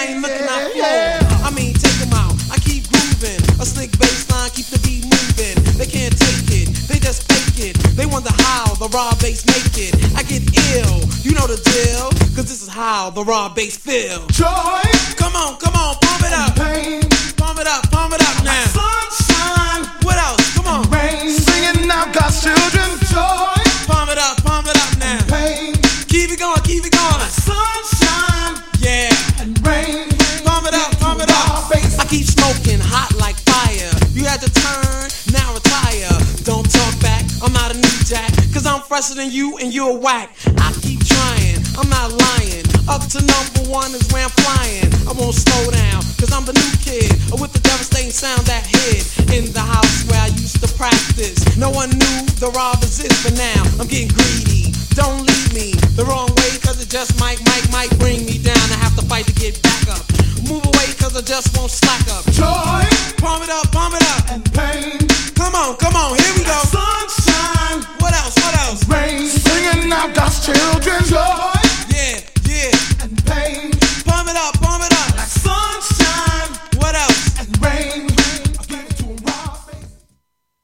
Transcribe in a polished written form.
I ain't looking out for. I mean, take them out. I keep grooving. A slick bass line keep the beat moving. They can't take it. They just fake it. They wonder how the raw bass make it. I get ill. You know the deal. Cause this is how the raw bass feel. Joy. Come on, pump it up. Pain. Pump it up now. Sunshine. What else? Come on. Rain. Singing out God's children. Joy. Pump it up now. Pain. Keep it going. Sunshine. Yeah. And rain. Pump it up. I keep smoking hot like fire. You had to turn, now retire. Don't talk back, I'm not a new jack. Cause I'm fresher than you and you're whack. I keep trying, I'm not lying. Up to #1 is where I'm flying. I won't slow down, cause I'm the new kid with the devastating sound that hid in the house where I used to practice. No one knew the robbers is, but now I'm getting greedy. Don't lead me the wrong way, cause it just might bring me down. I have to fight to get back up. Move away, cause I just won't slack up. Joy.